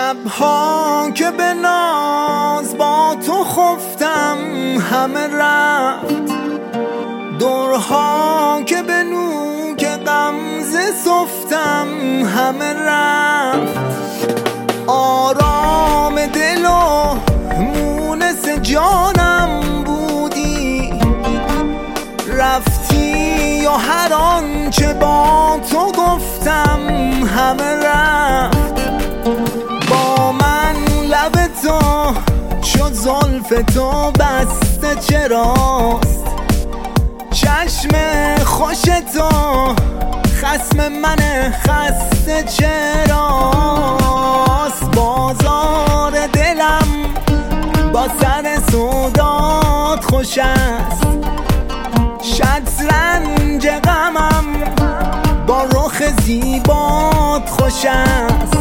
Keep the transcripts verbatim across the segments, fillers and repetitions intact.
شبها که به ناز با تو خفتم همه رفت، دورها که به نوک غمزه سفتم همه رفت. آرام دل و مونس جانم بودی، رفتی یا هر آنچه با تو گفتم همه رفت. با من لب تو شد زلف تو بسته چراست، چشم خوش تو خصم من خسته چراست. بازار دلم با سر سودات خوش است، شطرنج غمم با رخ زیبات خوش است.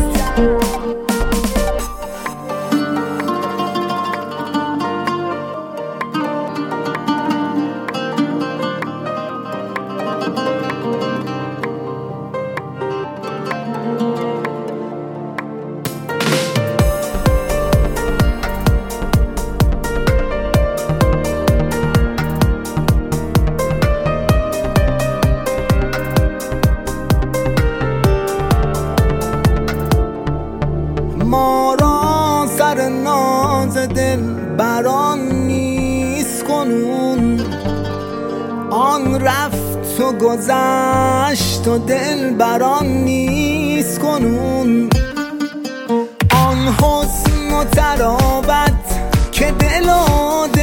ما را سر ناز دل بران نیست کنون، آن رفت و گذشت و دل بران نیست کنون. آن حسن و ترابت که دل و